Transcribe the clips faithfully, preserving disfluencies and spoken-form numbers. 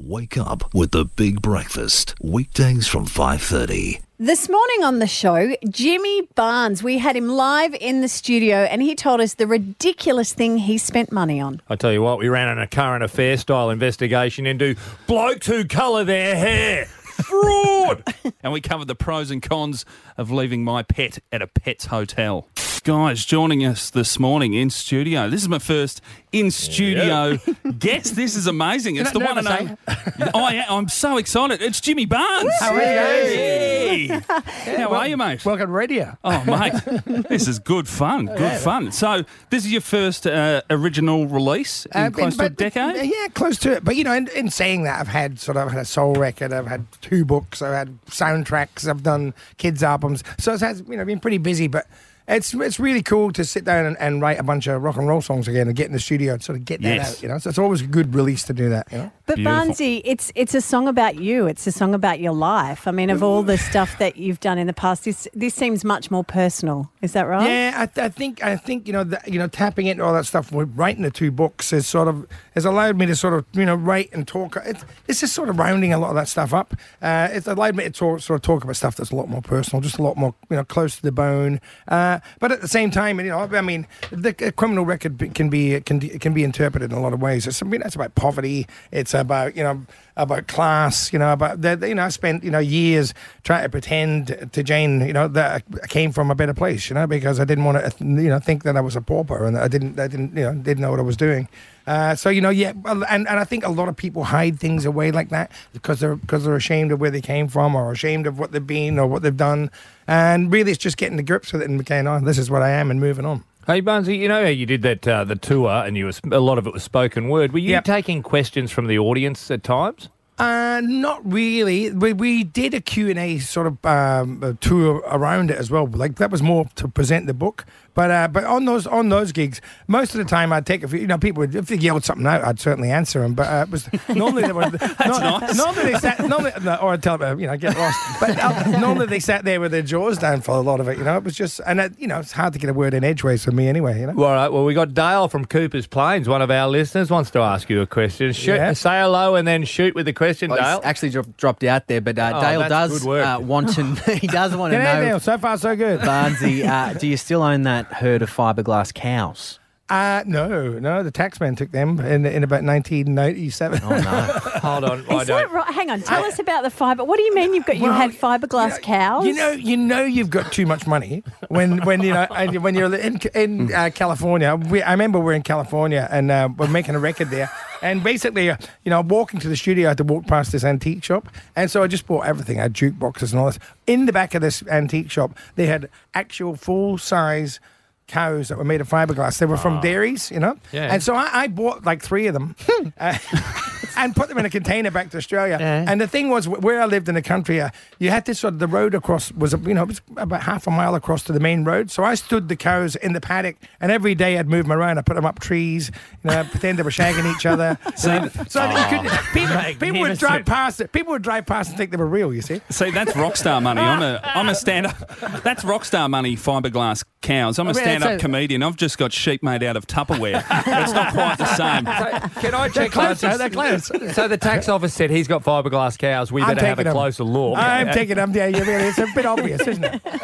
Wake up with the Big Breakfast. Weekdays from five thirty. This morning on the show, Jimmy Barnes, we had him live in the studio and he told us the ridiculous thing he spent money on. I tell you what, we ran a current affair style investigation into blokes who colour their hair. Fraud! And we covered the pros and cons of leaving my pet at a pet's hotel. Guys, joining us this morning in studio. This is my first in-studio yeah. guest. This is amazing. It's the one and only. Oh, yeah, I'm so excited. It's Jimmy Barnes. How are you guys? Hey. How well, are you, mate? Welcome to radio. Oh, mate, this is good fun. Good yeah. fun. So this is your first uh, original release in uh, close but, to a decade? Yeah, close to it. But, you know, in, in saying that, I've had sort of I've had a soul record. I've had two books. I've had soundtracks. I've done kids' albums. So it's has, you know, been pretty busy, but It's it's really cool to sit down and, and write a bunch of rock and roll songs again and get in the studio and sort of get that yes. out, you know. So it's always a good release to do that, you know. But Beautiful. Barnesy, it's it's a song about you. It's a song about your life. I mean, of all the stuff that you've done in the past, this this seems much more personal. Is that right? Yeah, I, th- I think I think you know the, you know tapping into all that stuff with writing the two books has sort of has allowed me to sort of you know write and talk. It's, it's just sort of rounding a lot of that stuff up. Uh, it's allowed me to talk, sort of talk about stuff that's a lot more personal, just a lot more you know close to the bone. Uh, but at the same time. Time, and, you know, I mean, the criminal record can be can can be interpreted in a lot of ways. It's, I mean, it's about poverty. It's about you know about class. You know about the, you know I spent you know years trying to pretend to Jane you know that I came from a better place. You know because I didn't want to you know think that I was a pauper and that I didn't I didn't you know didn't know what I was doing. Uh, so you know, yeah, and, and I think a lot of people hide things away like that because they're because they're ashamed of where they came from or ashamed of what they've been or what they've done, and really it's just getting to grips with it and going, oh, this is what I am, and moving on. Hey, Barnesy, you know how you did that uh, the tour and you was, a lot of it was spoken word. Were you yep. taking questions from the audience at times? Uh, not really. We we did a Q and A sort of um, tour around it as well. Like that was more to present the book. But uh, but on those on those gigs, most of the time I'd take a few. You know, people would, if they yelled something out, I'd certainly answer them. But uh, it was normally they were. That's not, nice. Normally they sat. Normally, no, or I'd tell them, you know, get lost. But uh, normally they sat there with their jaws down for a lot of it. You know, it was just, and it, you know, it's hard to get a word in edgeways for me anyway. You know. All right. Well, we got Dale from Cooper's Plains. One of our listeners wants to ask you a question. Shoot, Yeah. say hello and then shoot with the question, Well, Dale. he's actually dro- dropped out there, but uh, Oh, Dale that's does good work. uh, want to. He does want to G'day, know, Dale. So far, so good. Barnesy, uh, do you still own that herd of fiberglass cows? Uh, no, no. The taxman took them in in about nineteen ninety-seven. Oh no! Hold on. I Is that don't. right? Hang on. Tell us about the fibre. What do you mean you've got you Well, had fiberglass you know, cows? You know, you know, you've got too much money when, when you know, and when you're in in uh, California. We, I remember we're in California and uh, we're making a record there. And basically, uh, you know, walking to the studio, I had to walk past this antique shop, and so I just bought everything. I had jukeboxes and all this. In the back of this antique shop, they had actual full size cows that were made of fiberglass. They were from dairies, you know? Yeah. And so I, I bought like three of them uh, and put them in a container back to Australia. Yeah. And the thing was, where I lived in the country, uh, you had this sort of, the road across was, you know, it was about half a mile across to the main road. So I stood the cows in the paddock, and every day I'd move them around. I put them up trees, you know, pretend they were shagging each other. so so you could, people, people would drive past it. People would drive past and think they were real, you see? See, that's rock star money. I'm a I'm a stand up. That's rock star money. Fiberglass cows. I'm a I mean, stand up it's a- comedian. I've just got sheep made out of Tupperware. It's not quite the same. Can I check? Close, though, they're close. So the tax office said he's got fiberglass cows. We I'm better have a taking 'em. closer look. I'm taking them. Yeah, you really, it's a bit obvious, isn't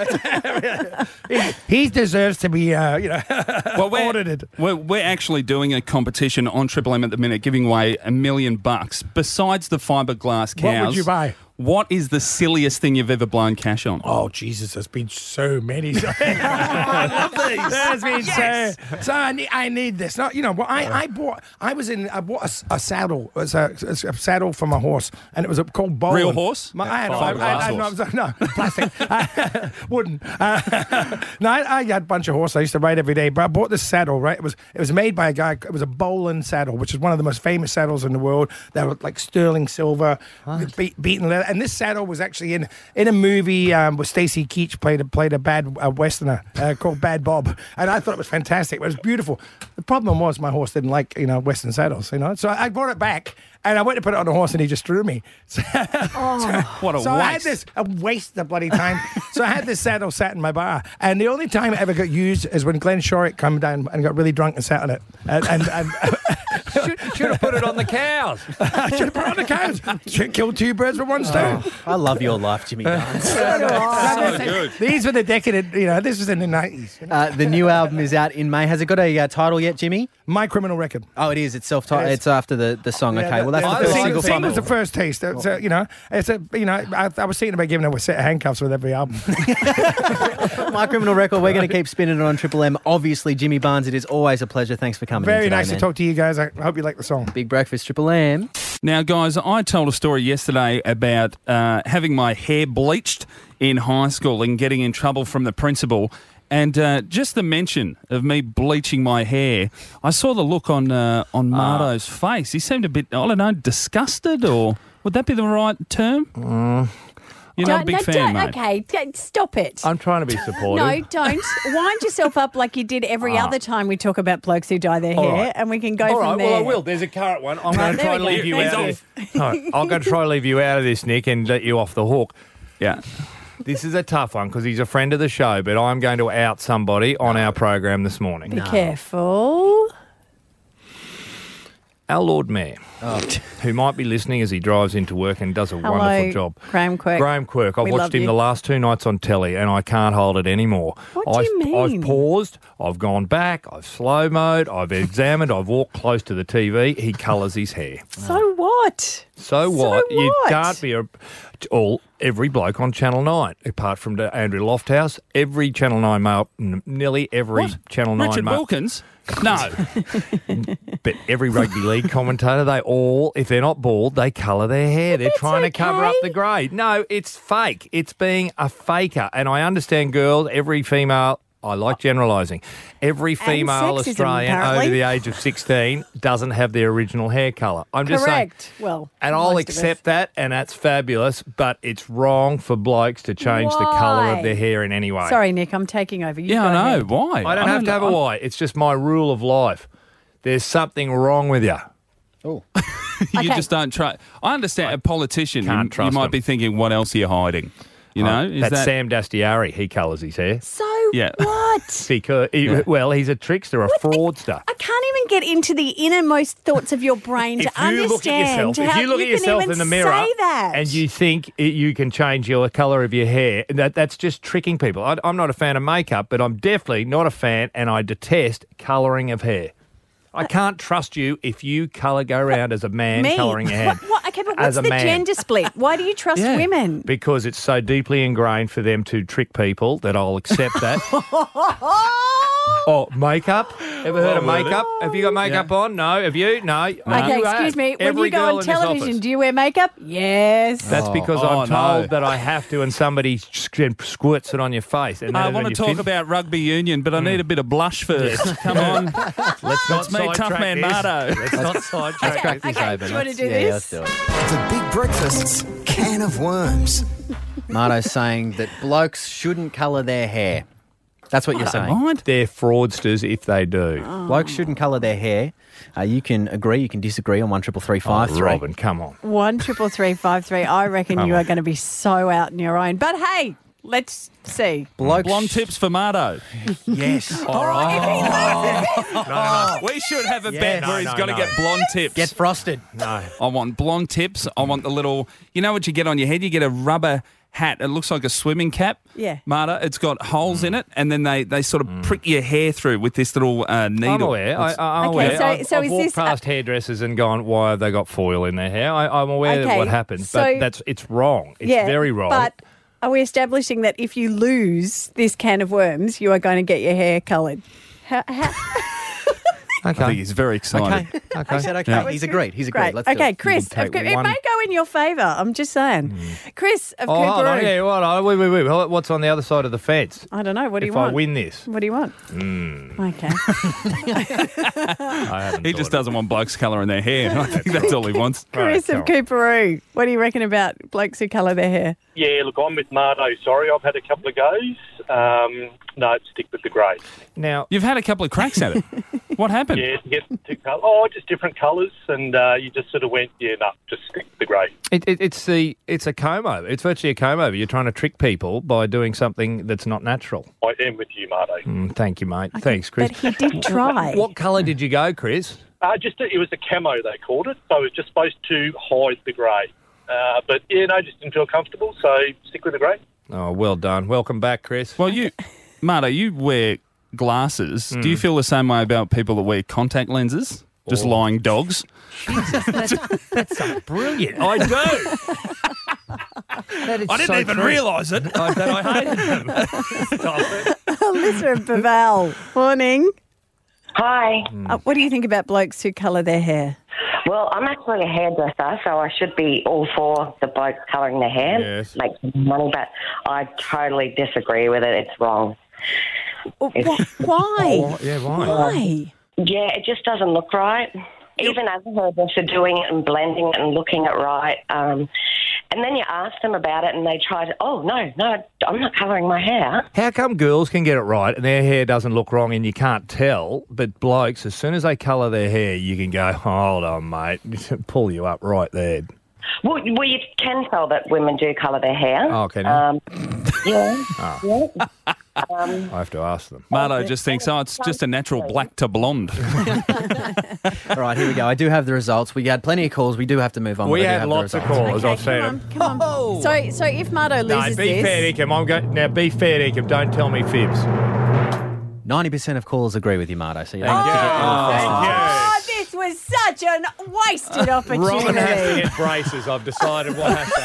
it? he, he deserves to be, uh, you know, Well, we're, audited. We're, we're actually doing a competition on Triple M at the minute, giving away a million bucks. Besides the fiberglass cows, What would you buy? What is the silliest thing you've ever blown cash on? Oh, Jesus, there's been so many. I love these. There's been yes. so. So I need, I need this. Not, you know, well, I, I bought, I was in, I bought a, a saddle. It was a, a saddle for my horse, and it was a, called Bowen. Real horse? My, I had Fiberglass I, I, I, horse. no, no, plastic, uh, wooden. Uh, no, I, I had a bunch of horses I used to ride every day, but I bought this saddle, right? It was it was made by a guy, it was a Bowen saddle, which is one of the most famous saddles in the world. They were like sterling silver, be, beaten leather. and this saddle was actually in in a movie um, where Stacey Keach played a, played a bad uh, westerner uh, called Bad Bob, and I thought it was fantastic. It was beautiful. The problem was my horse didn't like you know western saddles, you know. So I brought it back, and I went to put it on the horse, and he just threw me. So, Oh. What a so I had waste. this a waste of bloody time. So I had this saddle sat in my bar, and the only time it ever got used is when Glenn Shorrock came down and got really drunk and sat on it, and. and, and Should, should have put it on the cows. I should have put it on the cows. Should kill two birds with one stone. I love your life, Jimmy Barnes. So good. These were the decadent, you know, this was in the nineties. Uh, the new album is out in May. Has it got a uh, title yet, Jimmy? My Criminal Record. Oh, it is. It's self-titled. It is. It's after the, the song. Okay, well, that's Yeah, the first sing- single sing from was it. the first taste. It's a, you know, it's a, you know, I, I was thinking about giving her a set of handcuffs with every album. My Criminal Record. We're going to keep spinning it on Triple M. Obviously, Jimmy Barnes, it is always a pleasure. Thanks for coming in Very today, nice man. to talk to you guys. I hope you like the song. Big breakfast, Triple M. Now, guys, I told a story yesterday about uh, having my hair bleached in high school and getting in trouble from the principal. And uh, just the mention of me bleaching my hair, I saw the look on uh, on Mardo's face. He seemed a bit, I don't know, disgusted, or would that be the right term? You're not a Don't- big no, fan, don't- mate. Okay, d- stop it. I'm trying to be supportive. No, don't. Wind yourself up like you did every other time we talk about blokes who dye their All hair, right. and we can go All from right, there. well, I will. There's a current one. I'm Right, going to there try we and go. leave you Thank out you. of this. No, I'm going to try and leave you out of this, Nick, and let you off the hook. Yeah. This is a tough one because he's a friend of the show, but I'm going to out somebody on our program this morning. Be careful. Our Lord Mayor, who might be listening as he drives into work and does a Hello, wonderful job. Graham Quirk. Graham Quirk. I've We watched love him you. the last two nights on telly and I can't hold it anymore. What do I've, you mean? I've paused, I've gone back, I've slow mode, I've examined, I've walked close to the T V. He colours his hair. So what? So what? You what? can't be a, all every bloke on Channel nine, apart from the Andrew Lofthouse. Every Channel nine male, n- nearly every What? Channel nine Richard male, Wilkins? No. but every rugby league commentator, they all, if they're not bald, they colour their hair. They're that's trying to cover up okay. the grey. No, it's fake. It's being a faker. And I understand girls, every female. I like generalising. Every female sexism, Australian apparently. over the age of sixteen doesn't have their original hair colour. I'm just saying. Correct. Well, And I'll most of us. accept that, and that's fabulous, but it's wrong for blokes to change the colour Why? of their hair in any way. Sorry, Nick, I'm taking over. You Yeah, go I know. ahead. Why? I don't have to have a I'm- why. It's just my rule of life. There's something wrong with you. You Okay. just don't trust. I understand a politician. Can't you, trust you might them. be thinking, what else are you hiding? You know, is That's that Sam Dastiari. He colours his hair. So Yeah. what? Because, he, Yeah. well, he's a trickster, a fraudster. I can't even get into the innermost thoughts of your brain to If you look at understand yourself, if how you look at can yourself even in the mirror say that. and you think it, you can change your colour of your hair, that that's just tricking people. I, I'm not a fan of makeup, but I'm definitely not a fan, and I detest colouring of hair. I can't trust you if you colour go around as a man Me? colouring your hair. What, what, okay, but As what's a the man. gender split? Why do you trust Yeah. women? Because it's so deeply ingrained for them to trick people that I'll accept that. Oh, makeup? Ever heard of Oh, really? makeup? Have you got makeup on? No. Have you? No. Okay, You excuse have. me. When Every you go girl on in this television, office. do you wear makeup? Yes. That's because Oh, I'm no. told that I have to, and somebody squ- squirts it on your face. And I then want when to you talk fin- about rugby union, but I need a bit of blush first. Come on. Let's not That's me, tough sidetrack man this. Mardo. Let's not sidetrack Okay, Crack this okay, open. do you want to Let's- do yeah, yeah, this? let's do it. The Big Breakfast's can of worms. Mardo's saying that blokes shouldn't colour their hair. That's what you're saying. Mind? They're fraudsters if they do. Blokes shouldn't colour their hair. Uh, you can agree, you can disagree on one triple three five Oh, three. Robin, come on. One triple three five three. I reckon Come you on. are going to be so out on your own. But hey, let's see. Blokes. Blonde tips for Mardo. Yes. All right. no, no, We should have a Yeah. bet No, where he's no, got to no. get blonde tips. Get frosted. no. I want blonde tips. I want the little, you know what you get on your head? You get a rubber hat. It looks like a swimming cap. Yeah. Marta, it's got holes in it, and then they, they sort of prick your hair through with this little uh, needle. I'm aware. I, It's- I'm Okay, aware. so- I've, so I've is walked this a- past hairdressers and gone, why have they got foil in their hair? I, I'm aware Okay, of what happens, so- but that's it's wrong. It's yeah, very wrong. But are we establishing that if you lose this can of worms, you are going to get your hair coloured? How, how, I think he's very excited. Okay. Okay. He said okay. Yeah. He's agreed. He's Great. agreed. Let's do okay, it. Chris, You can of take Coo- it one- may go in your favour. I'm just saying. Chris of Oh, hold on. Cooperoo. Yeah, what? Oh, wait, wait, wait. What's on the other side of the fence? I don't know. What do If you I want? win this, What do you want? Okay. I haven't He thought just of doesn't want blokes colouring their hair. I think that's all he wants. Chris Right, of come Cooperoo. What do you reckon about blokes who colour their hair? Yeah, look, I'm with Mardo. Sorry, I've had a couple of goes. Um, no, stick with the grey. it. Now, You've had a couple of cracks at it. What happened? Yeah, to get two colours. Oh, just different colours, and uh, you just sort of went, yeah, no, just stick with the grey. it, it, it's the it's a comb over. It's virtually a comb over. You're trying to trick people by doing something that's not natural. I am with you, Mardo. Mm, thank you, mate. Thanks, Chris. But he did try. What colour did you go, Chris? Uh, just it was a camo, they called it, so it was just supposed to hide the grey. Uh, but yeah, no, just didn't feel comfortable, so stick with the grey. Oh, well done. Welcome back, Chris. Well, you, Marta, you wear glasses. Do you feel the same way about people that wear contact lenses? Just lying dogs? That's so brilliant. I do. That is I didn't so even true. realise it. I, that I hated them. Stop it. Alyssa of Baval. Morning. Hi. Uh, what do you think about blokes who colour their hair? Well, I'm actually a hairdresser, so I should be all for the blokes colouring their hair, Yes. make some money, but I totally disagree with it. It's wrong. Oh, wh- Why? Yeah, why? Why? Yeah, it just doesn't look right. Even as a hairdresser, doing it and blending it and looking it right. Um, and then you ask them about it and they try to, oh, no, no, I'm not colouring my hair. How come girls can get it right and their hair doesn't look wrong and you can't tell, but blokes, as soon as they colour their hair, you can go, hold on, mate, pull you up right there. Well, well, you can tell that women do colour their hair. Oh, can you? Um, yeah. Oh. yeah. Um, I have to ask them. Marta just thinks, oh, it's just a natural black to blonde. All right, here we go. I do have the results. We had plenty of calls. We do have to move on. We but I do had have the lots of results. callers, I've seen come them. on, come on. So, so if Mardo No, loses be this, fair, Ickham. I'm go- now, be fair, Ickham. Don't tell me fibs. ninety percent of callers agree with you, Marto. So you don't Thank have to you. get all Oh, oh, this was such an wasted Robin has to opportunity. get braces. I've decided what has to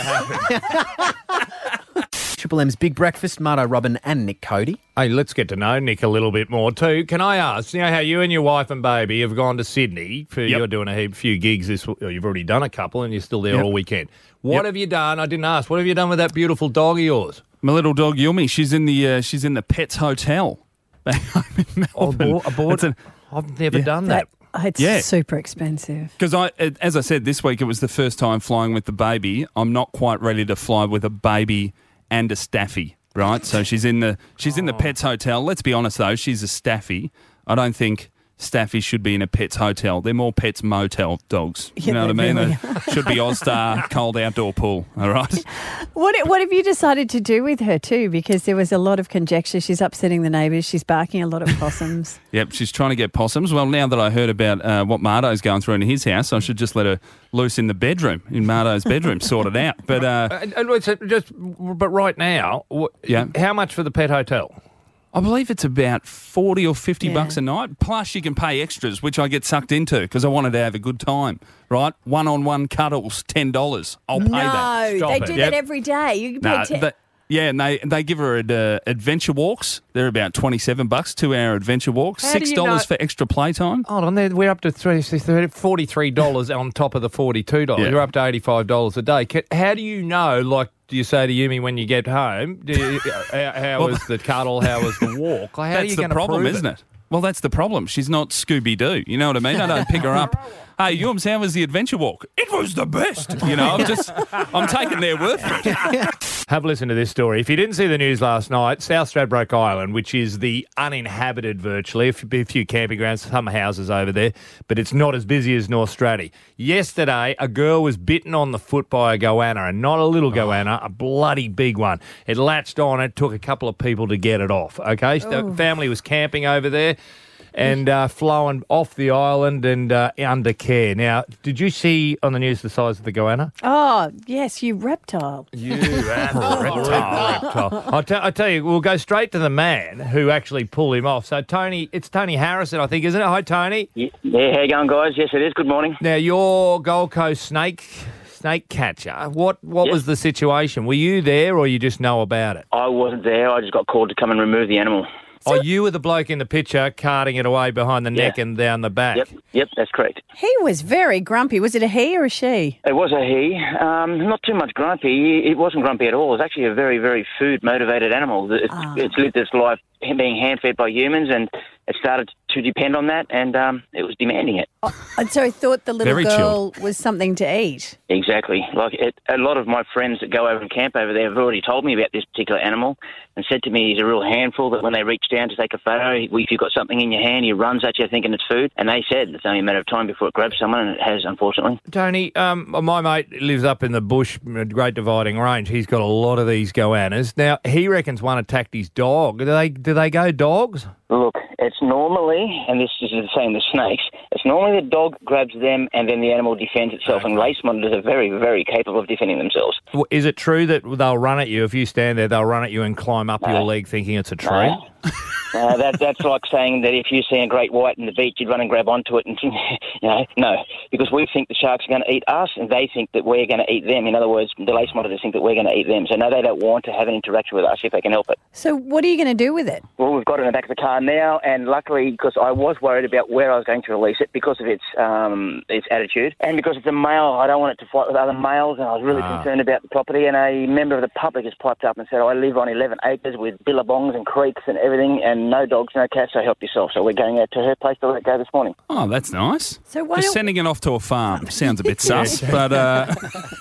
happen. Triple M's Big Breakfast, Marto, Robin and Nick Cody. Hey, let's get to know Nick a little bit more too. Can I ask, you know how you and your wife and baby have gone to Sydney for Yep. you're doing a heap, few gigs this or you've already done a couple and you're still there Yep. all weekend. What Yep. have you done? I didn't ask. What have you done with that beautiful dog of yours? My little dog Yumi, she's in the uh, she's in the Pets Hotel back home in Melbourne. Aboard, aboard. It's an- I've never Yeah. done that. Oh, it's Yeah. super expensive. Because I, as I said, this week it was the first time flying with the baby. I'm not quite ready to fly with a baby and a staffy, right? So she's in the she's in the Pets Hotel. Let's be honest though, she's a staffy. I don't think staffies should be in a Pets Hotel. They're more Pets Motel dogs. You Yeah, know what I they mean? really They should be Ozstar cold outdoor pool. All right. What what have you decided to do with her too? Because there was a lot of conjecture. She's upsetting the neighbours. She's barking a lot of possums. Yep, she's trying to get possums. Well, now that I heard about uh, what Marto's going through in his house, I should just let her loose in the bedroom, in Marto's bedroom, sort it out. But uh, And, and it's just, but right now, what, Yeah. how much for the pet hotel? I believe it's about forty or fifty Yeah. bucks a night. Plus, you can pay extras, which I get sucked into because I wanted to have a good time. Right, one-on-one cuddles, ten dollars. I'll pay no, that. Stop they it. do Yep. that every day. You can pay Nah, ten- that- yeah, and they they give her uh, adventure walks. They're about twenty-seven bucks, two-hour adventure walks. How do Six you dollars know- for extra playtime. Hold on, there- we're up to three, forty-three dollars on top of the forty-two dollars. Yeah. You're up to eighty-five dollars a day. Ca- How do you know, like, do you say to Yumi when you get home, do you, how, how Well- was the cuddle, how was the walk? Like, how are That's you the gonna problem, prove isn't it? Well, that's the problem. She's not Scooby Doo. You know what I mean? I don't pick her up. Hey, Yums, how was the adventure walk? It was the best. You know, I'm just, I'm taking their word for it. Have a listen to this story. If you didn't see the news last night, South Stradbroke Island, which is the uninhabited virtually, a few, a few camping grounds, some houses over there, but it's not as busy as North Straddy. Yesterday, a girl was bitten on the foot by a goanna, and not a little goanna, a bloody big one. It latched on. It took a couple of people to get it off, okay? The family was camping over there and uh, flowing off the island and uh, under care. Now, did you see on the news the size of the goanna? oh, yes, you reptile. You reptile. reptile. I'll, t- I'll tell you, we'll go straight to the man who actually pulled him off. So, Tony, it's Tony Harrison, I think, isn't it? Hi, Tony. Yeah, how you going, guys? Yes, it is. Good morning. Now, you're Gold Coast snake snake catcher. What what Yes. was the situation? Were you there or you just know about it? I wasn't there. I just got called to come and remove the animal. Oh, you were the bloke in the picture carting it away behind the neck Yeah. and down the back. Yep, yep, that's correct. He was very grumpy. Was it a he or a she? It was a he. Um, not too much grumpy. It wasn't grumpy at all. It was actually a very, very food-motivated animal. It, Ah. It's lived its life being hand-fed by humans, and it started to depend on that, and um, it was demanding it. And so I thought the little Very girl was something to eat. Exactly. Like it, a lot of my friends that go over and camp over there have already told me about this particular animal and said to me he's a real handful, that when they reach down to take a photo, if you've got something in your hand, he runs at you thinking it's food. And they said it's only a matter of time before it grabs someone, and it has, unfortunately. Tony, um, my mate lives up in the bush, Great Dividing Range. He's got a lot of these goannas. Now, he reckons one attacked his dog. Do they, do they go dogs? Look, it's normally, and this is the same with snakes, it's normally the dog grabs them and then the animal defends itself, and lace monitors are very, very capable of defending themselves. W- Is it true that they'll run at you, if you stand there, they'll run at you and climb up your leg thinking it's a tree? No. Uh, that, that's like saying that if you see a great white in the beach, you'd run and grab onto it. And you know, no, because we think the sharks are going to eat us, and they think that we're going to eat them. In other words, the lace monitors think that we're going to eat them. So no, they don't want to have an interaction with us if they can help it. So what are you going to do with it? Well, we've got it in the back of the car now, and luckily, because I was worried about where I was going to release it because of its um, its attitude, and because it's a male, I don't want it to fight with other males, and I was really Ah. concerned about the property. And a member of the public has piped up and said, I live on eleven acres with billabongs and creeks and everything, and no dogs, no cats, so help yourself. So we're going out to her place to let it go this morning. Oh, that's nice. So why Just don't- sending it off to a farm sounds a bit sus, but uh,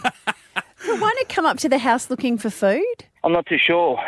So why not come up to the house looking for food? I'm not too sure.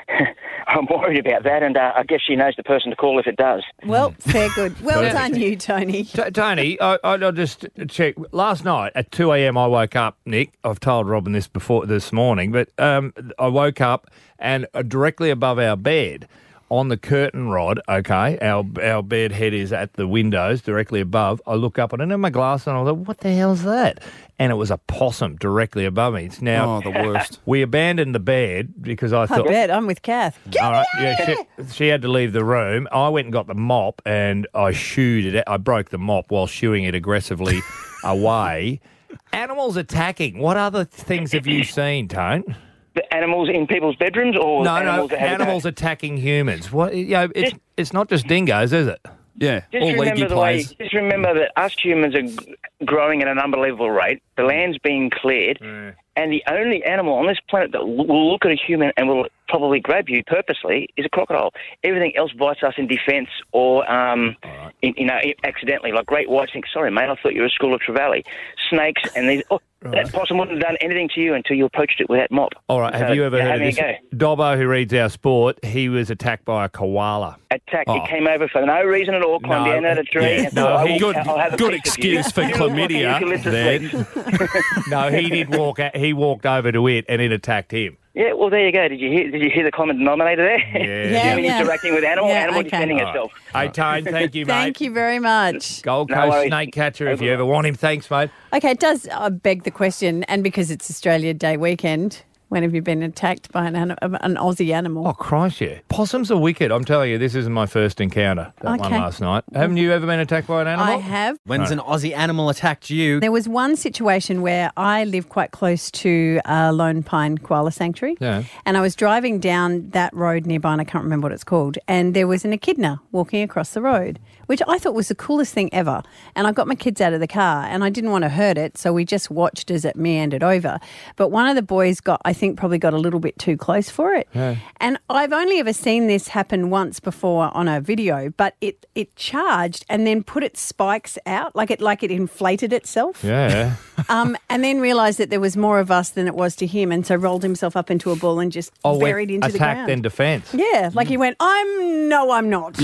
I'm worried about that, and uh, I guess she knows the person to call if it does. Well, fair good. Well Perfect. done, you, Tony. T- Tony, I, I, I'll just check. Last night at two a.m. I woke up, Nick. I've told Robin this before this morning, but um, I woke up and uh, directly above our bed, on the curtain rod, okay, our our bed head is at the windows directly above. I look up and I didn't have my glass and I was like, what the hell's that? And it was a possum directly above me. It's now oh, the worst. we abandoned the bed because I I thought. bet. I'm with Kath. Get All right, out yeah, of she, there. she had to leave the room. I went and got the mop and I shooed it. I broke the mop while shooing it aggressively away. Animals attacking. What other things have you seen, Tone? The animals in people's bedrooms, or No, animals no, that have animals attacking humans. What? You know, it's it's not just dingoes, is it? Yeah, Just all remember leggy the way. players. Just remember that us humans are g- growing at an unbelievable rate. The land's being cleared, and the only animal on this planet that will will look at a human and will probably grab you purposely is a crocodile. Everything else bites us in defence or, um, in, you know, accidentally. Like great whites think, "Sorry, mate, I thought you were a school of Trevally." Snakes and these. Oh, that possum wouldn't have done anything to you until you approached it with that mop. All right, have So, you ever you're heard of having this? a Dobbo, who reads our sport, he was attacked by a koala. Attack. Oh. It came over for no reason at all, climbed No, down out of a tree. yeah, and no, thought, I he- will- Good, I'll have a good piece of you. excuse for You look like an chlamydia eucalyptus then. leaf. No, he did walk. At, he walked over to it, and it attacked him. Yeah, well, there you go. Did you hear? Did you hear the common denominator there? Yeah. Yeah, Human yeah. interacting with animal, Yeah, animal okay. defending All right. itself. Hey, Tone, thank you, mate. Thank you very much. Gold No Coast worries. snake catcher, if you ever want him. Thanks, mate. Okay, it does uh, beg the question, and because it's Australia Day weekend, when have you been attacked by an, an, an Aussie animal? Oh, Christ, yeah. Possums are wicked. I'm telling you, this isn't my first encounter, that one Okay. last night. Haven't you ever been attacked by an animal? I have. When's an Aussie animal attacked you? There was one situation where I live quite close to uh, Lone Pine Koala Sanctuary. Yeah. And I was driving down that road nearby, and I can't remember what it's called, and there was an echidna walking across the road, which I thought was the coolest thing ever. And I got my kids out of the car, and I didn't want to hurt it, so we just watched as it meandered over. But one of the boys got, I think, probably got a little bit too close for it. Yeah. And I've only ever seen this happen once before on a video, but it, it charged and then put its spikes out, like it like it inflated itself. Yeah. Um, and then realised that there was more of us than it was to him, and so rolled himself up into a ball and just Oh, buried went into the attack ground. then defence. Yeah, like he went, I'm, no, I'm not.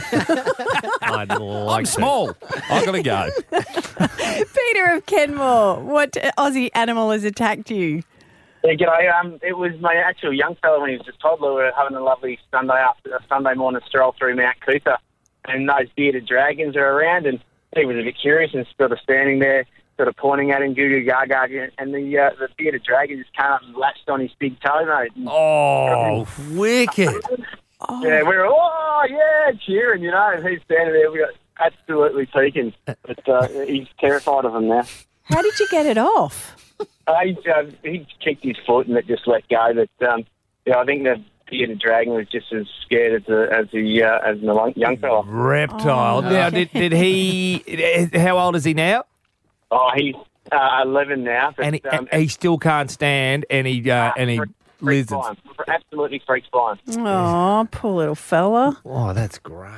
I'd like I'm to. small. I've got to go. Peter of Kenmore, what Aussie animal has attacked you? Yeah, g'day. Um, it was my actual young fella when he was a toddler. We were having a lovely Sunday after a Sunday morning stroll through Mount Cootha, and those bearded dragons are around, and he was a bit curious and sort of standing there, sort of pointing at him, goo goo gaga, and the uh, the bearded dragon just came up and latched on his big toe, mate. And, Oh, wicked. yeah, we were oh yeah cheering, you know, and he's standing there. We got absolutely peeking, but uh, he's terrified of him now. How did you get it off? Uh, he, uh, he kicked his foot and it just let go. But um, yeah, I think the bearded dragon was just as scared as a, as a, uh, as a young- young fella. Reptile. Now, did, did he... How old is he now? Oh, he's uh, eleven now. But, And he, um, he still can't stand any uh, any freak lizards. flying. Absolutely freaks flying. Oh, poor little fella. Oh, that's great.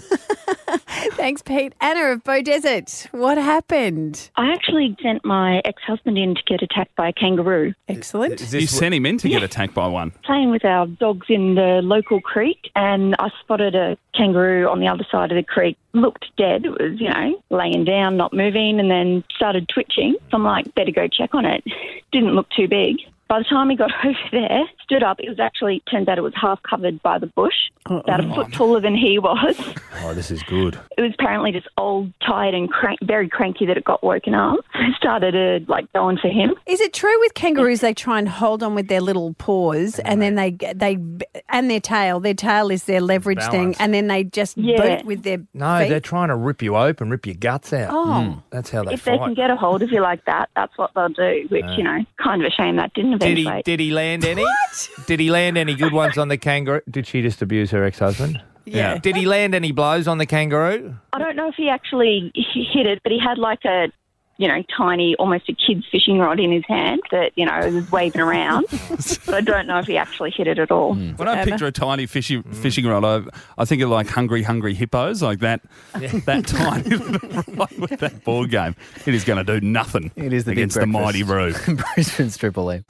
Thanks, Pete. Anna of Bow Desert, what happened? I actually sent my ex-husband in to get attacked by a kangaroo. Excellent. You sent him in to get attacked by one. Playing with our dogs in the local creek, and I spotted a kangaroo on the other side of the creek. Looked dead. It was, you know, laying down, not moving, and then started twitching. So I'm like, better go check on it. Didn't look too big. By the time he got over there, stood up, it was actually, turns out it was half covered by the bush, about a foot taller than he was. Oh, this is good. It was apparently just old, tired and crank, very cranky that it got woken up. Started uh, like going for him. Is it true with kangaroos they try and hold on with their little paws and then they, they and their tail, their tail is their leverage thing, Balance. and then they just Yeah. boot with their No, feet? they're trying to rip you open, rip your guts out. Oh. That's how they If they fight. can get a hold of you like that, that's what they'll do, which, you know, kind of a shame that didn't Did he, eventuate. did he land any? Did he land any good ones on the kangaroo? Did she just abuse her ex-husband? Yeah. Did he land any blows on the kangaroo? I don't know if he actually h- hit it, but he had like a, you know, tiny, almost a kid's fishing rod in his hand that, you know, was waving around. But I don't know if he actually hit it at all. When I picture a tiny fishy, fishing rod, I, I think of like hungry, hungry hippos, like that that tiny right with that board game. It is going to do nothing It is the big against the mighty breakfast. Roo. Brisbane's Triple M.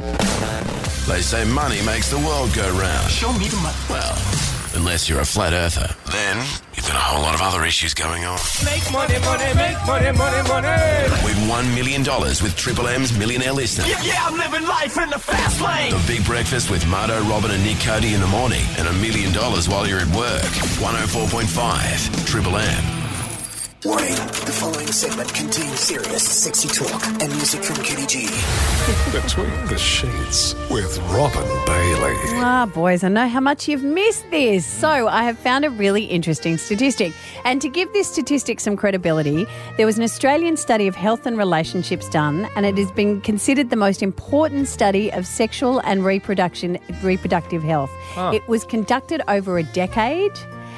They say money makes the world go round. Show me the money. Well, unless you're a flat earther. Then you've got a whole lot of other issues going on. Make money, money, make money, money, money. Win one million dollars with Triple M's Millionaire Listener. Yeah, yeah, I'm living life in the fast lane. The Big Breakfast with Marto, Robin and Nick Cody in the morning. And a million dollars while you're at work. one oh four point five Triple M. Warning, the following segment contains serious, sexy talk and music from Kenny G. Between the Sheets with Robin Bailey. Ah, boys, I know how much you've missed this. So I have found a really interesting statistic. And to give this statistic some credibility, there was an Australian study of health and relationships done, and it has been considered the most important study of sexual and reproduction reproductive health. Huh. It was conducted over a decade.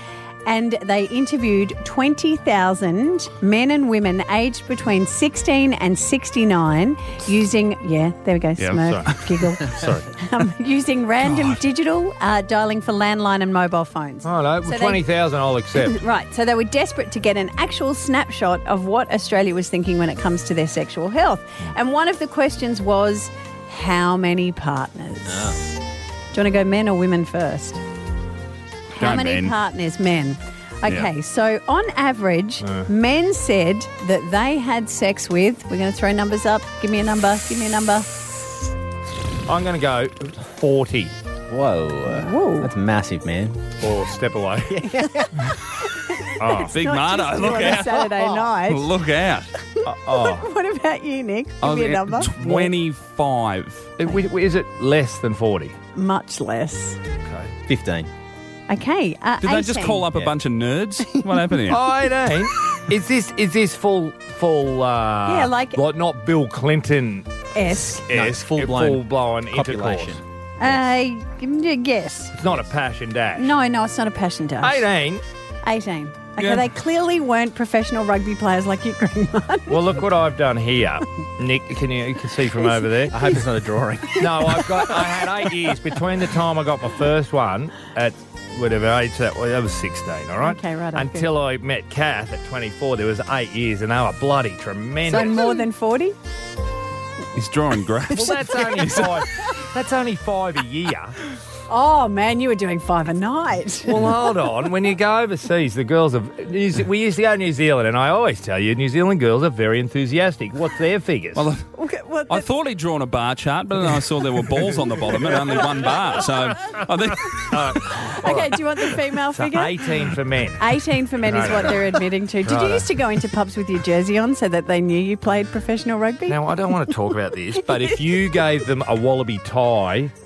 And they interviewed twenty thousand men and women aged between sixteen and sixty-nine using, yeah, there we go, Yeah, I'm smirk, sorry. giggle. Sorry. Um, using random digital uh, dialing for landline and mobile phones. Oh, no, So they- twenty thousand I'll accept. Right, so they were desperate to get an actual snapshot of what Australia was thinking when it comes to their sexual health. And one of the questions was, how many partners? Do you want to go men or women first? How Go many men. partners? Men. Okay, Yeah. so on average, Uh. men said that they had sex with, we're going to throw numbers up. Give me a number, give me a number. I'm going to go forty. Whoa. Whoa. That's massive, man. Or step away. Oh, Big not Marto, just look on a out. Saturday night. Look out. oh. What about you, Nick? I Give was me a at number. twenty-five. Is it less than forty? Much less. Okay. fifteen. Okay. Uh, Did they just eighteen. call up a bunch of nerds? What happened here? Oh, eighteen. Is this is this full full? Uh, Yeah, like- not Bill Clinton. S. No, Yes, full-blown full blown copulation. intercourse. Uh, give me a guess. It's not a passion dash. No, no, it's not a passion dash. Eighteen. eighteen. Okay, Yeah. they clearly weren't professional rugby players like you, Greenman. Well, look what I've done here, Nick. Can you, you can see from over there? I hope it's not a drawing. No, I've got. I had eight years between the time I got my first one at whatever age that was. I was sixteen. All right. Okay, right, okay. Until I met Kath at twenty-four, there was eight years, and they were bloody tremendous. So more than forty? He's drawing graphs. Well, that's only five. That's only five a year. Oh, man, you were doing five a night. Well, hold on. When you go overseas, the girls are. New Ze- We used to go to New Zealand, and I always tell you, New Zealand girls are very enthusiastic. What's their figures? Well, Okay, well, I thought he'd drawn a bar chart, but then I saw there were balls on the bottom and only one bar. So I think okay, do you want the female so figure? eighteen for men. eighteen for men is what they're admitting to. Did you Righto. used to go into pubs with your jersey on so that they knew you played professional rugby? Now, I don't want to talk about this, but if you gave them a wallaby tie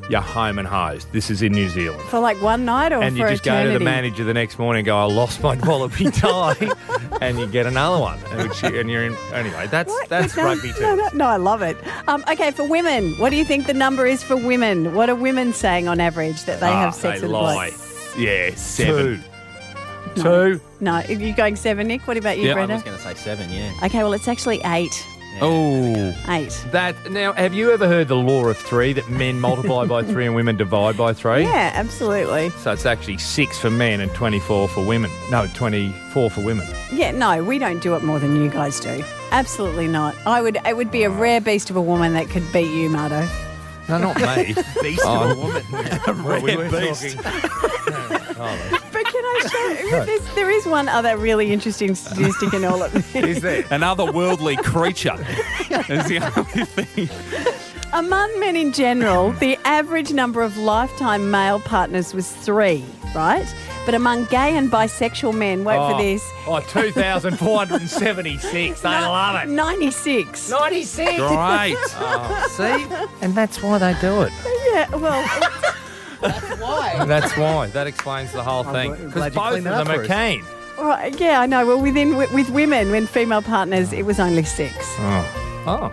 you're home and hosed. This is in New Zealand. For like one night or And for you just eternity? go to the manager the next morning and go, I lost my wallaby tie, and you get another one. And, which you, and you're in, anyway, that's that's no, rugby no, terms. no, no, I love it. Um, okay, for women, what do you think the number is for women? What are women saying on average that they Ah, have sex they with a lie. bloke? Yeah, seven. No. Two. No, are you going seven, Nick? What about you, Yeah, I Brenda? was going to say seven, yeah. Okay, well, it's actually eight. Oh. Eight. That now, have you ever heard the law of three, that men multiply by three and women divide by three? Yeah, absolutely. So it's actually six for men and twenty-four for women. No, twenty-four for women. Yeah, no, we don't do it more than you guys do. Absolutely not. I would. It would be a rare beast of a woman that could beat you, Mardo. No, not me. Beast Oh. of a woman. Red we weren't beast. talking. But can I show you? There's, there is one other really interesting statistic in all of this. Is there? An otherworldly creature is the only thing. Among men in general, the average number of lifetime male partners was three, right? But among gay and bisexual men, wait oh, for this, Oh, two thousand four hundred seventy-six. They love it. ninety-six. ninety-six. Great. Oh, see? And that's why they do it. Yeah, well, Why? That's why. That explains the whole I'm thing. glad- Because glad you both of cleaned that them up are for us. keen. right, yeah, I know. Well, within with women, when female partners, it was only six. Oh. Oh.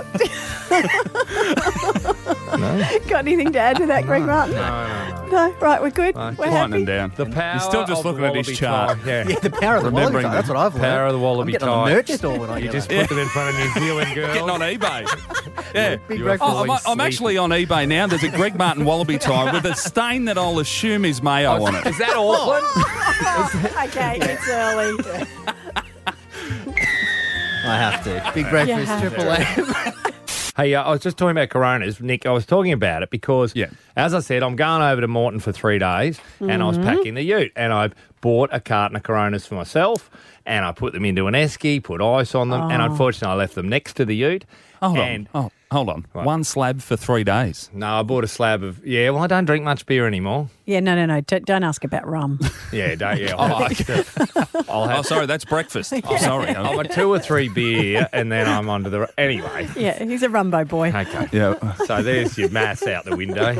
Got anything to add to that, Greg Martin? No, no, no. No? Right, we're good. No, We're Quietening happy. down. The power He's still just of the looking at his wallaby chart. tie. Yeah. Yeah, the power of the wallaby Remembering tie. That's what I've learned. Power of the wallaby I'm getting tie. on the merch store when I You get just up. put them in front of New Zealand girls. Getting on eBay. Yeah. Big You're breakfast. Oh, I'm, I'm falling actually on eBay now. There's a Greg Martin wallaby tie with a stain that I'll assume is mayo on it. Is that Auckland? Okay, it's early. I have to. Big breakfast, have Triple M. Hey, uh, I was just talking about Coronas, Nick. I was talking about it because, Yeah. as I said, I'm going over to Moreton for three days, and I was packing the ute, and I bought a carton of Coronas for myself, and I put them into an esky, put ice on them, and unfortunately, I left them next to the ute. Hold and on. Oh, hold on. One slab for thrly days. No, I bought a slab of yeah. Well, I don't drink much beer anymore. Yeah, no, no, no. Don't, don't ask about rum. Yeah, don't. Yeah, I'll, I'll have. Oh, sorry, that's breakfast. Oh, sorry. I'm a two or three beer, and then I'm onto the anyway. Yeah, he's a rumbo boy. Okay. Yeah. So there's your maths out the window.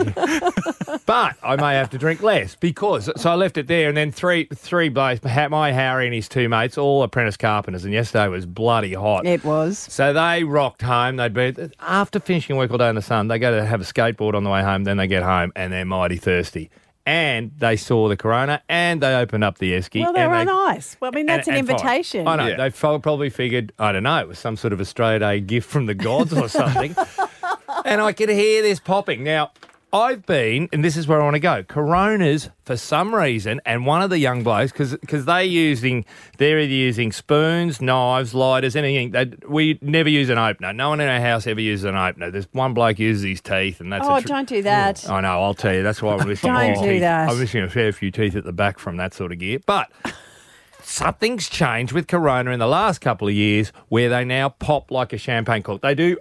But I may have to drink less because so I left it there, and then three three blokes, my Harry and his two mates, all apprentice carpenters, and yesterday was bloody hot. It was. So they rocked home. They'd be after finishing work all day in the sun. They go to have a skateboard on the way home. Then they get home and they're mighty thirsty. And they saw the Corona and they opened up the esky. Well, they're and on they, ice. Well, I mean, that's and- an and fine. invitation. I know. Yeah. They fo- probably figured, I don't know, it was some sort of Australia Day gift from the gods or something. And I could hear this popping. Now, I've been, and this is where I want to go, Coronas for some reason, and one of the young blokes, because they're using, they're either using spoons, knives, lighters, anything. They, we never use an opener. No one in our house ever uses an opener. There's one bloke uses his teeth, and that's Oh, a tr- don't do that. I know, I'll tell you. That's why I'm missing Don't a few do teeth. that. I'm missing a fair few teeth at the back from that sort of gear. But something's changed with Corona in the last couple of years where they now pop like a champagne cork. They do.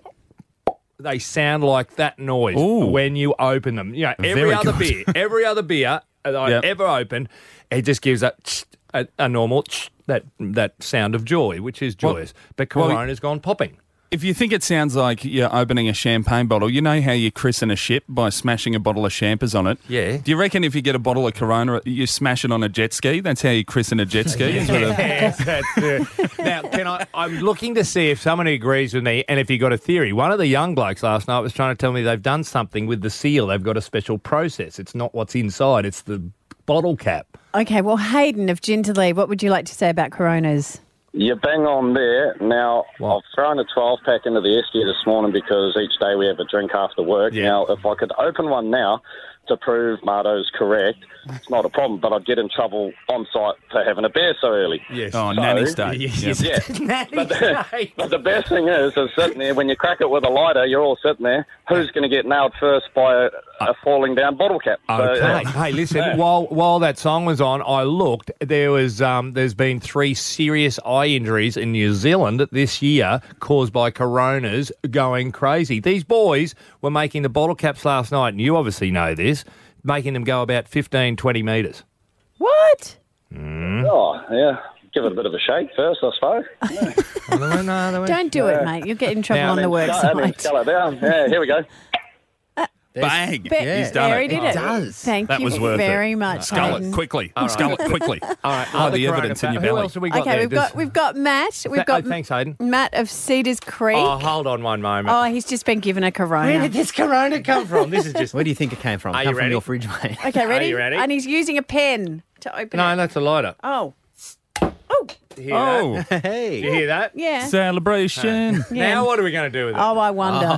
They sound like that noise Ooh. when you open them. You know, every Very other good. beer, every other beer that I've Yep. ever opened, it just gives that a, a normal that that sound of joy, which is Well- joyous. But well, Corona's gone popping. If you think it sounds like you're opening a champagne bottle, you know how you christen a ship by smashing a bottle of champers on it? Yeah. Do you reckon if you get a bottle of Corona, you smash it on a jet ski? That's how you christen a jet ski? Is with a- Yes, that's it. Now, can I? I'm looking to see if someone agrees with me, and if you got a theory. One of the young blokes last night was trying to tell me they've done something with the seal. They've got a special process. It's not what's inside; it's the bottle cap. Okay, well, Hayden of Jindalee, what would you like to say about Coronas? You're bang on there. Now, Wow. I've thrown a twelve pack into the esky this morning because each day we have a drink after work. Yeah. Now, if I could open one now to prove Mardo's correct, it's not a problem, but I'd get in trouble on site for having a beer so early. Yes. Oh, So- nanny state. Yes. Yeah. Nanny But the, state. but the best thing is, is sitting there, when you crack it with a lighter, you're all sitting there, who's going to get nailed first by a, a falling down bottle cap? So, Okay. uh, Hey, listen. While while that song was on, I looked. There was um, there's been three serious eye injuries in New Zealand this year caused by Coronas going crazy. These boys were making the bottle caps last night, and you obviously know this, making them go about fifteen, twenty metres. What? Oh, yeah. Give it a bit of a shake first, I suppose. Don't do it, mate. You'll get in trouble Now, on the No, work and then site. scale it down. Yeah, here we go. Bang. Be- He's done there it. he did it. Thank That you was worth very it. much, Scull Hayden. it quickly. All right. Scull it quickly. All right. Oh, other the evidence in coronavirus. your Who belly. else have we got Okay, there? we've got Does- we've got Matt. We've Th- got oh, thanks, Hayden. Matt of Cedars Creek. Oh, hold on one moment. Oh, he's just been given a corona. Where did this corona come from? This is just. Where do you think it came from? Are come you from ready? your fridge, mate. Okay, ready? Are you ready? And he's using a pen to open No, it. that's a lighter. Oh. You hear Oh. that? Hey. You hear that? Yeah. Celebration. Yeah. Now what are we going to do with it? Oh, I wonder.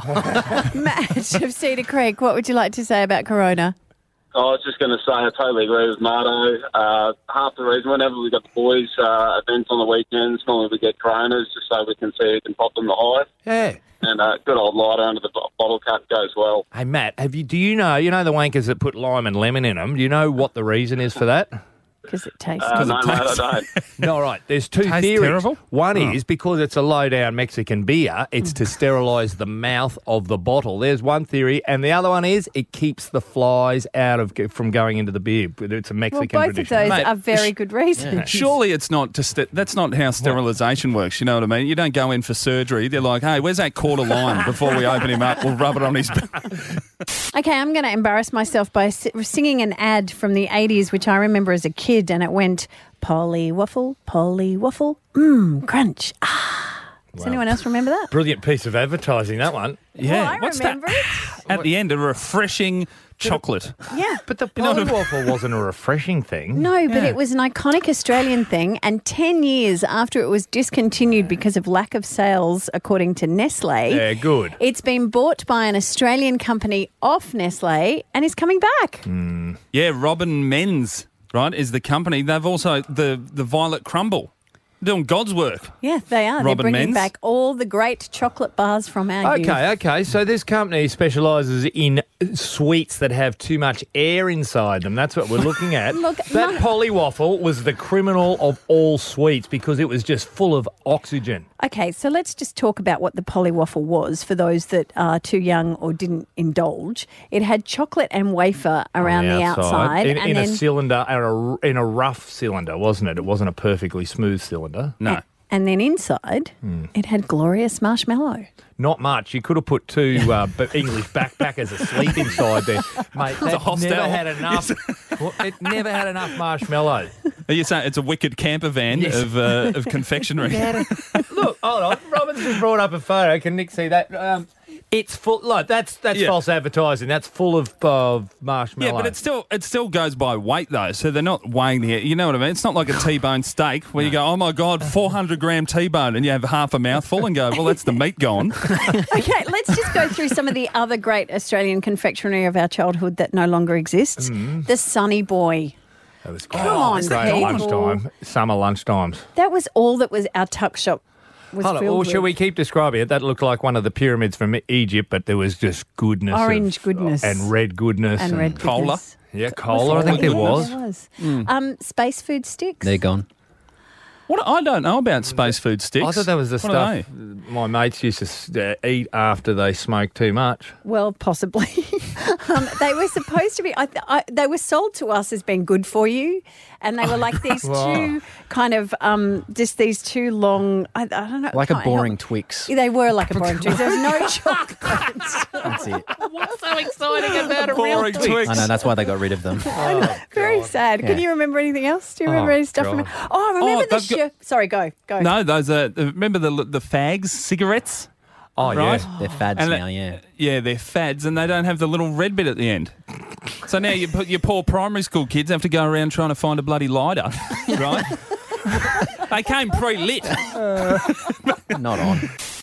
Matt of Cedar Creek, what would you like to say about corona? I was just going to say, I totally agree with Marto. Uh, half the reason, whenever we got the boys' uh, events on the weekends, normally we get coronas just so we can see who can pop them the highest. Yeah. And uh, good old lighter under the bo- bottle cap goes well. Hey, Matt, have you? Do you know, you know the wankers that put lime and lemon in them? Do you know what the reason is for that? Because it tastes Uh, good. no, mate, I don't. No, all right. There's two Tastes theories. terrible? One Oh. is because it's a low-down Mexican beer, it's to sterilise the mouth of the bottle. There's one theory. And the other one is it keeps the flies out of from going into the beer. It's a Well, Mexican both of tradition. those Mate, are very good reasons. Surely it's not to st- that's not how sterilisation works, you know what I mean? You don't go in for surgery. They're like, hey, where's that quarter line before we open him up? We'll rub it on his back. Okay, I'm going to embarrass myself by si- singing an ad from the eighties, which I remember as a kid, and it went, Polly Waffle, Polly Waffle, mmm, crunch. Ah. Does Wow. anyone else remember that? Brilliant piece of advertising, that one. Yeah. Well, I What's remember that? At the end, a refreshing chocolate. it. Yeah. But the You know Polly what I- Waffle wasn't a refreshing thing. No, but Yeah. it was an iconic Australian thing, and ten years after it was discontinued because of lack of sales, according to Nestle, Yeah, good. it's been bought by an Australian company off Nestle and is coming back. Mm. Yeah, Robin Men's, right, is the company. They've also, the, the Violet Crumble, doing God's work. Yeah, they are. They're Robin bringing Menz? back all the great chocolate bars from our youth. Okay, okay. So this company specialises in sweets that have too much air inside them. That's what we're looking at. Look, that my- Polly Waffle was the criminal of all sweets because it was just full of oxygen. Okay, so let's just talk about what the Polly Waffle was for those that are too young or didn't indulge. It had chocolate and wafer around the outside, in, and in then a cylinder, in a, in a rough cylinder, wasn't it? It wasn't a perfectly smooth cylinder. No. and then inside Hmm. it had glorious marshmallow. Not much. You could have put two uh, b- English backpackers asleep inside there. Mate, a that hostel. never had enough. Well, it never had enough marshmallow. Are you saying it's a wicked camper van Yes. of uh, of confectionery? Look, hold on. Robin's just brought up a photo. Can Nick see that? Um, it's full. Look, that's that's Yeah. false advertising. That's full of of marshmallow. Yeah, but it still it still goes by weight though, so they're not weighing the. You know what I mean? It's not like a T-bone steak where you go, oh my god, four hundred gram T-bone, and you have half a mouthful and go, well, that's the meat gone. Okay, let's just go through some of the other great Australian confectionery of our childhood that no longer exists. Mm. The Sunny Boy. That was Come on, great at people. lunchtime, summer lunchtimes. That was all that was our tuck shop was Hold on, filled or with. shall we keep describing it? That looked like one of the pyramids from Egypt, but there was just goodness, of- Orange goodness. and red goodness, And red cola. goodness. Yeah, cola. I think there Yeah, was. there was. Mm. Um, space food sticks. They're gone. What I don't know about space food sticks. I thought that was the What are stuff my mates used to s- uh, eat after they smoked too much. Well, possibly. um, they were supposed to be. I, th- I, they were sold to us as being good for you, and they were like these Wow. two kind of um, just these two long. I, I don't know. Like a can't boring help- Twix. They were like a boring Twix. There was no chocolate. That's it. What's so exciting about a Boring real Twix? Twix. I know, that's why they got rid of them. Very sad. Can Yeah. you remember anything else? Do you remember Oh, any stuff from? God. Oh, remember Oh, the they've got- shirt. Sorry, go go. No, those are remember the the fags cigarettes. Oh, right? yeah. They're fads And now, it- yeah. Yeah, they're fads, and they don't have the little red bit at the end. So now you put your poor primary school kids have to go around trying to find a bloody lighter, right? They came pre-lit. Not on.